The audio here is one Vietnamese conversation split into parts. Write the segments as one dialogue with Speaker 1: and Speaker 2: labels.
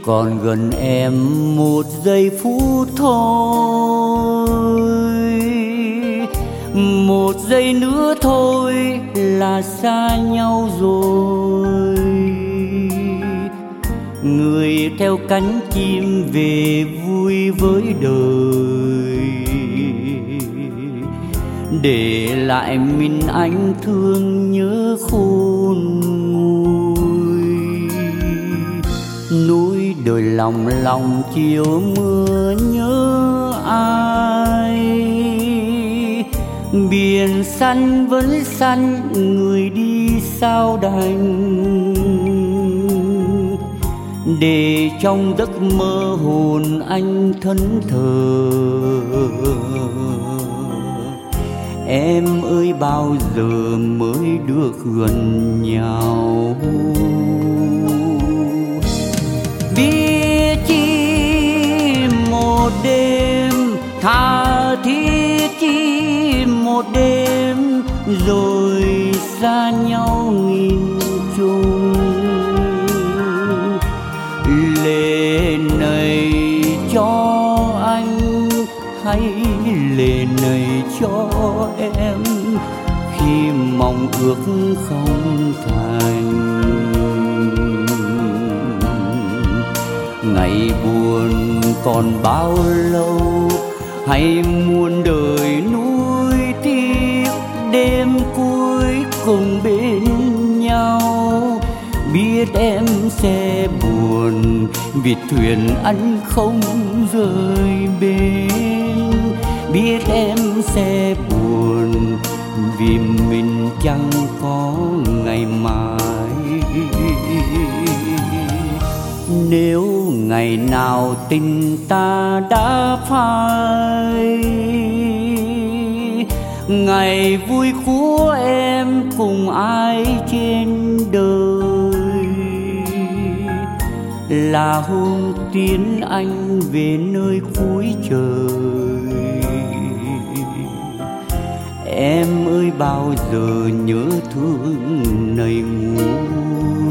Speaker 1: còn gần em một giây phút thôi, một giây nữa thôi là xa nhau rồi. Người theo cánh chim về vui với đời, để lại mình anh thương nhớ khôn nguôi. Núi đồi lòng lòng chiều mưa nhớ ai, biển xanh vẫn xanh người đi sao đành, để trong giấc mơ hồn anh thẫn thờ. Em ơi bao giờ mới được gần nhau, biết chi một đêm tha thiết, chi một đêm rồi xa nhau nghìn trùng. Lệ này cho anh hay lệ này cho em, khi mong ước không thành. Ngày buồn còn bao lâu, hay muôn đời nuối tiếc, đêm cuối cùng bên nhau. Biết em sẽ buồn vì thuyền anh không rời bến, biết em sẽ buồn vì mình chẳng có ngày mai. Nếu ngày nào tình ta đã phai, ngày vui của em cùng ai trên đời, là hôm tiến anh về nơi cuối trời. Em ơi bao giờ nhớ thương nầy nguôi.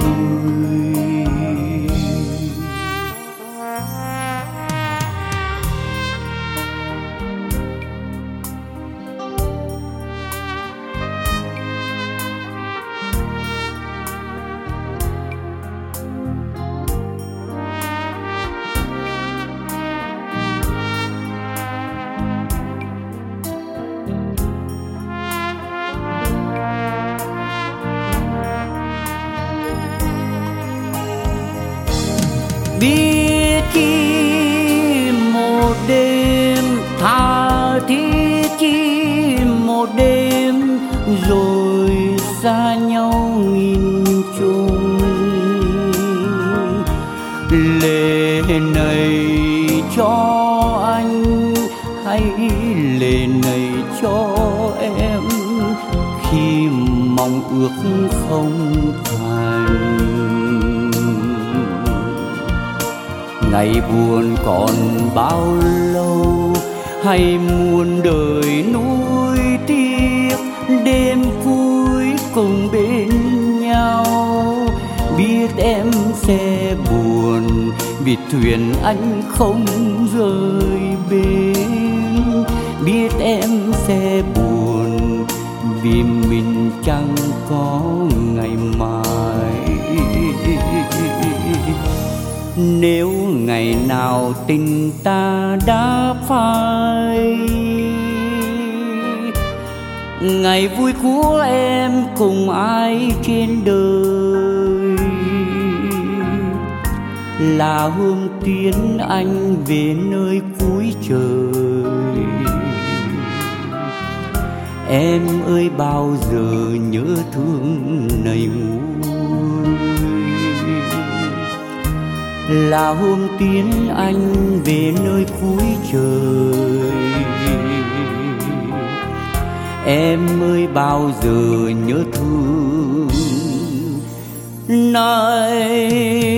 Speaker 1: Biết chi một đêm tha thiết, chi một đêm rồi xa nhau nghìn trùng. Lệ này cho anh hay lệ này cho em, khi mong ước không thành. Ngày buồn còn bao lâu, hay muôn đời nuối tiếc, đêm cuối cùng bên nhau. Biết em sẽ buồn vì thuyền anh không rời bến, biết em sẽ buồn vì mình chẳng có ngày mai. Nếu ngày nào tình ta đã phai, ngày vui của em cùng ai trên đời, là hôm tiến anh về nơi cuối trời. Em ơi bao giờ nhớ thương nầy nguôi, là hôm tiến anh về nơi cuối trời. Em ơi bao giờ nhớ thương nầy